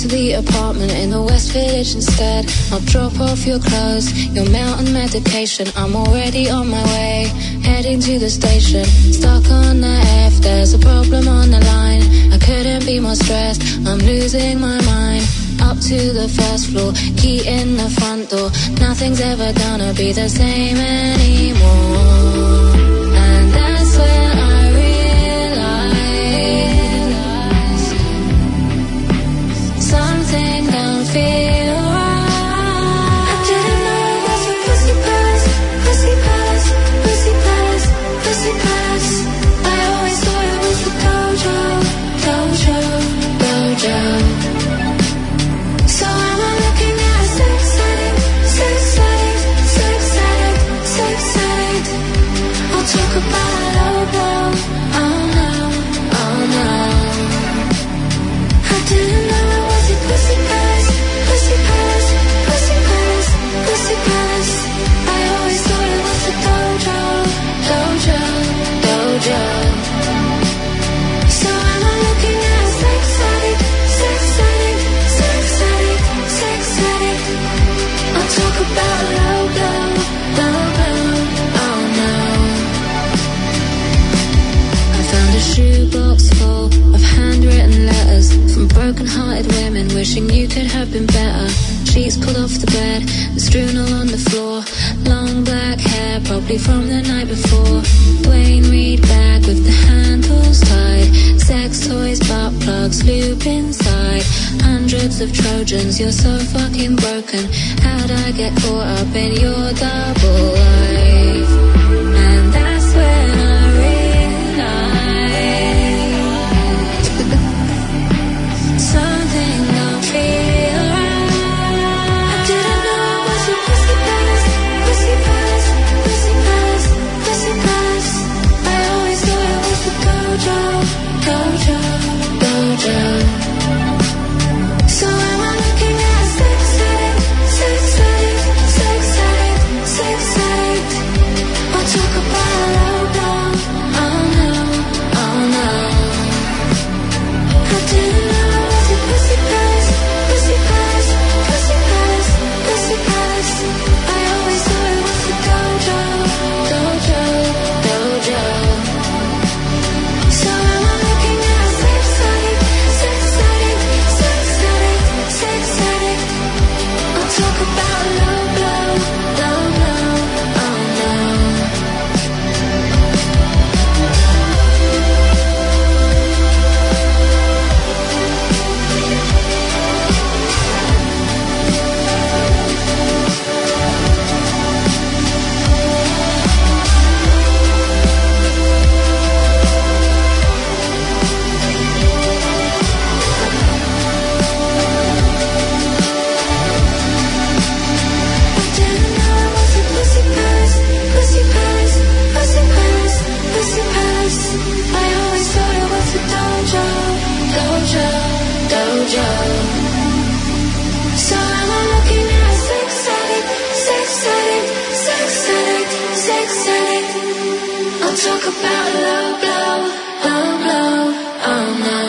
to the apartment in the West Village instead. I'll drop off your clothes, your mountain medication. I'm already on my way, heading to the station. Stuck on the F, there's a problem on the line. I couldn't be more stressed, I'm losing my mind. Up to the first floor, key in the front door. Nothing's ever gonna be the same anymore. And that's when I realize something don't feel right. I didn't know it was a pussy palace, pussy palace, pussy palace, pussy palace. I always thought it was the dojo, dojo, dojo. So am I looking at a sex addict, sex addict, sex addict, sex addict? I'll talk about a low blow, oh no, oh no. I didn't know it was a pussy palace, pussy palace, pussy palace, pussy palace. I always thought it was the dojo, dojo, dojo. So am I looking at a sex addict, sex addict, sex addict, sex addict? I'll talk about a low blow, oh no. I found a shoebox full of handwritten letters from broken-hearted women wishing you could have been better. Sheets pulled off the bed and strewn all on the floor. Long black hair, probably from the night before. Dwayne Reed bag with the handles tied. Sex toys, butt plugs, lube inside. Hundreds of Trojans, you're so fucking broken. How'd I get caught up in your double life? And that's when I realized something don't feel right. I didn't know it was a pussy palace, pussy palace, pussy palace, pussy palace. I always thought it was the dojo, dojo, dojo. So am I looking at a sex addict, sex addict, sex addict, sex addict? I'll talk about a low blow, oh no, oh no. I didn't know it was a pussy palace, pussy palace, pussy palace, pussy palace. I always thought it was the dojo, dojo, dojo. So am I looking at a sex addict, sex addict, sex addict, sex addict? I'll talk about a low blow, oh no. So am I looking at a sex addict, sex addict, sex addict, sex addict? I'll talk about a low blow, oh no.